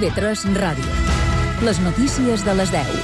IB3 Ràdio. Les notícies de les 10.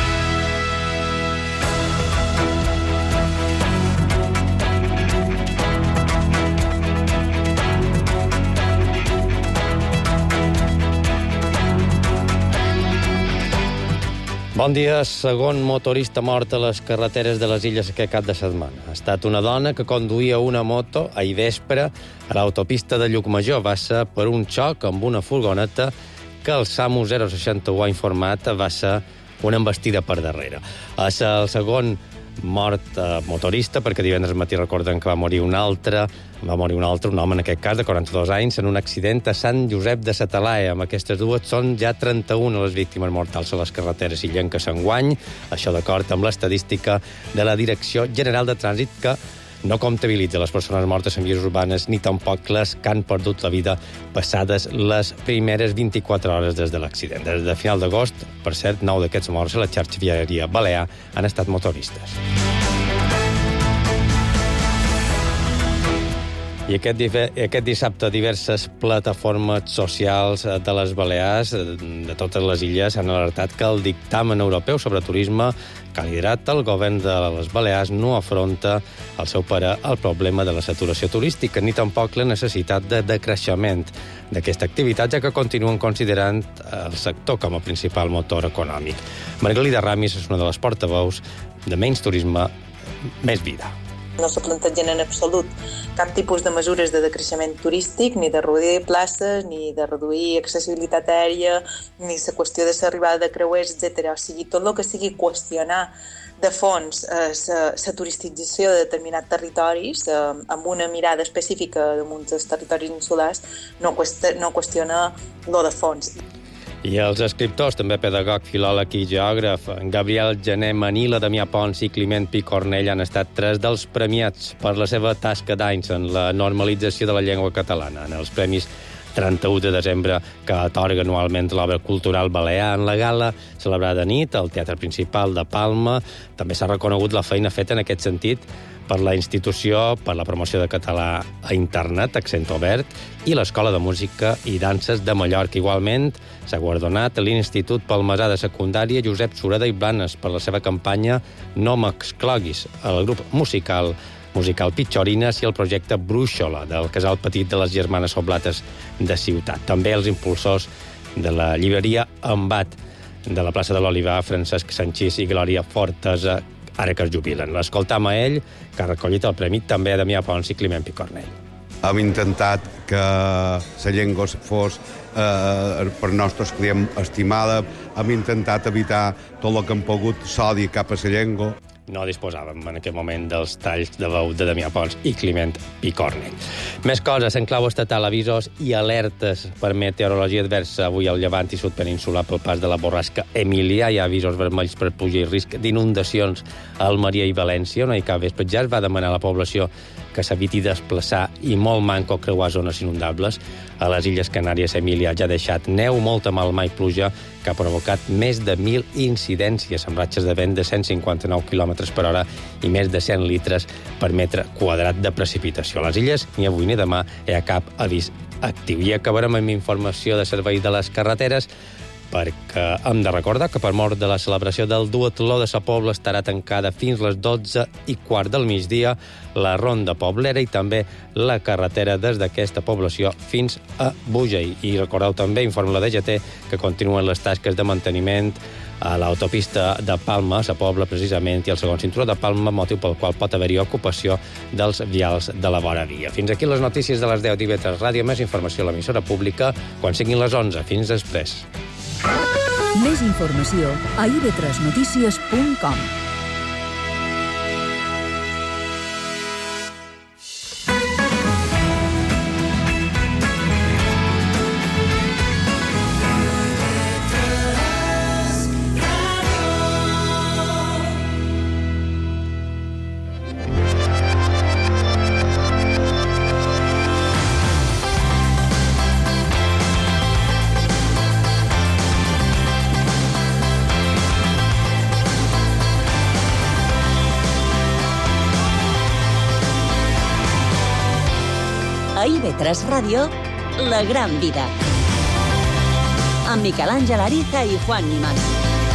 Bon dia. Segon motorista mort a les carreteres de les Illes aquest cap de setmana. Ha estat una dona que conduïa una moto ahir vespre a l'autopista de Llucmajor. Va ser per un xoc amb una furgoneta que el SAMU 061 ha informat va ser una embestida per darrere. És el segon mort motorista, perquè divendres matí recorden que va morir un altre, un home en aquest cas de 42 anys, en un accident a Sant Josep de sa Talaia. Amb aquestes dues són ja 31 les víctimes mortals a les carreteres illenques enguany, això d'acord amb l'estadística de la Direcció General de Trànsit, que no comptabilitza les persones mortes en vies urbanes ni tampoc les que han perdut la vida passades les primeres 24 hores des de l'accident. Des de final d'agost, per cert, 9 d'aquests morts a la xarxa viària balear han estat motoristes. I aquest dissabte diverses plataformes socials de les Balears, de totes les illes, han alertat que el dictamen europeu sobre turisme que ha liderat el govern de les Balears no afronta, al seu parer, el problema de la saturació turística, ni tampoc la necessitat de decreixement d'aquesta activitat, ja que continuen considerant el sector com a principal motor econòmic. Margalida Ramis és una de les portaveus de Menys Turisme, Més Vida. No se plantegen en absolut cap tipus de mesures de decreixement turístic, ni de reduir places, ni de reduir accessibilitat aèria, ni la qüestió de l'arribada de creuers, etc. O sigui, tot el que sigui qüestionar de fons la turistització de determinats territoris amb una mirada específica damunt dels territoris insulars no qüestiona lo de fons. I els escriptors, també pedagog, filòleg i geògraf, Gabriel Gené Manila, Damià Pons i Climent Picornell han estat 3 dels premiats per la seva tasca d'anys en la normalització de la llengua catalana, en els Premis 31 de desembre que atorga anualment l'obra cultural balear. En la gala celebrada nit al Teatre Principal de Palma també s'ha reconegut la feina feta en aquest sentit per la institució per la promoció de català a internet, Accent Obert, i l'Escola de Música i Danses de Mallorca. Igualment, s'ha guardonat l'Institut Palmesà de Secundària Josep Sureda i Blanes per la seva campanya No m'excloguis, el grup musical Pitxorines i el projecte Brúixola del Casal Petit de les Germanes Oblates de Ciutat. També els impulsors de la llibreria Embat de la plaça de l'Olivar, Francesc Sanchís i Glòria Fortesa, ara que es jubilen. L'escoltam a ell, que ha recollit el premi també a Damià Pons i Climent Picornell. Hem intentat que la llengua fos per nostres clients estimada, hem intentat evitar tot el que hem pogut s'odi cap a la llengua. No disposàvem en aquest moment dels talls de veu de Damià Pons i Climent Picornell. Més coses, en clau estatal, avisos i alertes per meteorologia adversa avui al llevant i sud peninsular pel pas de la borrasca Emília. Hi ha avisos vermells per pluja i risc d'inundacions a Almeria i València, on hi cap vespre ja es va demanar a la població que s'eviti desplaçar i molt manco creuar zones inundables. A les Illes Canàries, Emília ja ha deixat neu, molta malma i pluja, que ha provocat més de 1.000 incidències amb ratxes de vent de 159 km per hora i més de 100 litres per metre quadrat de precipitació. A les Illes, ni avui ni demà, hi ha cap avís actiu. I acabarem amb informació de servei de les carreteres, perquè hem de recordar que per mort de la celebració del duatló de sa Pobla estarà tancada fins les 12:15 del migdia la ronda poblera i també la carretera des d'aquesta població fins a Bugey. I recordeu també, informa la DGT, que continuen les tasques de manteniment a l'autopista de Palma, a sa Pobla precisament, i el segon cinturó de Palma, motiu pel qual pot haver-hi ocupació dels vials de la vora via. Fins aquí les notícies de les 10 d'IB3 Ràdio. Més informació a l'emissora pública quan siguin les 11. Fins després. Més informació a ib3notícies.com. A IB3 Ràdio, La Gran Vida. amb Miquel Àngel Ariza i Juan Nimas.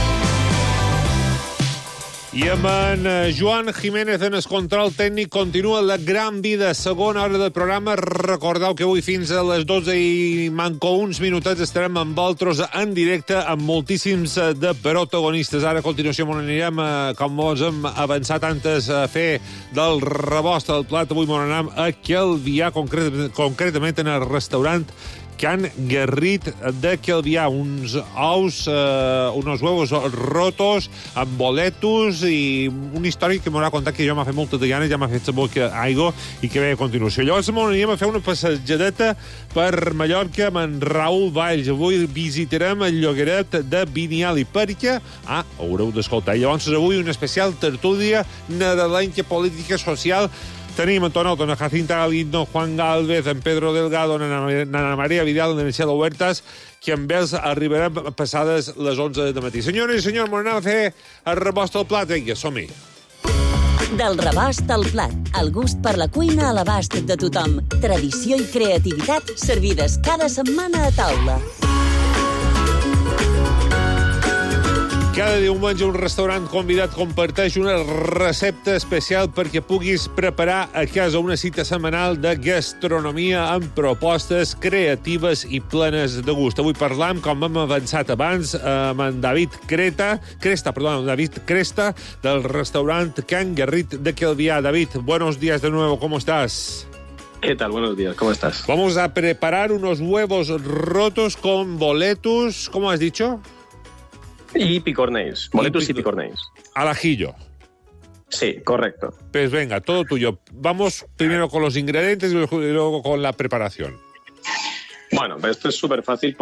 I amb en Joan Jiménez en el control tècnic continua la gran vida, segona hora del programa. Recordeu que avui fins a les 12 i manco uns minutets estarem amb vosaltres en directe amb moltíssims de protagonistes. Ara a continuació anirem, com us hem avançat antes, a fer del rebost al plat. Avui anem a Calvià, concretament en el restaurant Can Guerrit de Calvià, uns ous, unos huevos rotos, amb boletos i una història que m'haurà contat que jo m'ha fet moltes de ganes, ja m'ha fet sabor que aigua i que ve a continuació. Llavors anirem a fer una passejadeta per Mallorca amb en Raül Valls. Avui visitarem el llogaret de Biniali perquè, haureu d'escoltar. Llavors avui una especial tertúlia nadalenca política social. Tenim en Tonot, en Jacinta Galindo, Juan Galvez, en Pedro Delgado, en Ana María Vidal, en Michelle Huertas, que amb ells arribarem passades les 11 de matí. Senyores i senyors, m'anem a fer el rebost al plat. Vinga, som-hi. Del rebost al plat, el gust per la cuina a l'abast de tothom. Tradició i creativitat servides cada setmana a taula. Cada diumenge un restaurant convidat comparteix una recepta especial perquè puguis preparar a casa una cita setmanal de gastronomia amb propostes creatives i plenes de gust. Avui parlam, com hem avançat abans, amb en David Cresta, del restaurant Can Guerrit de Calvià. David, buenos días de nuevo, ¿cómo estás? ¿Qué tal? Buenos días, ¿cómo estás? Vamos a preparar unos huevos rotos con boletus, ¿cómo has dicho? Y picornells, boletus y picornells. Al ajillo. Sí, correcto. Pues venga, todo tuyo. Vamos primero con los ingredientes y luego con la preparación. Bueno, esto es súper fácil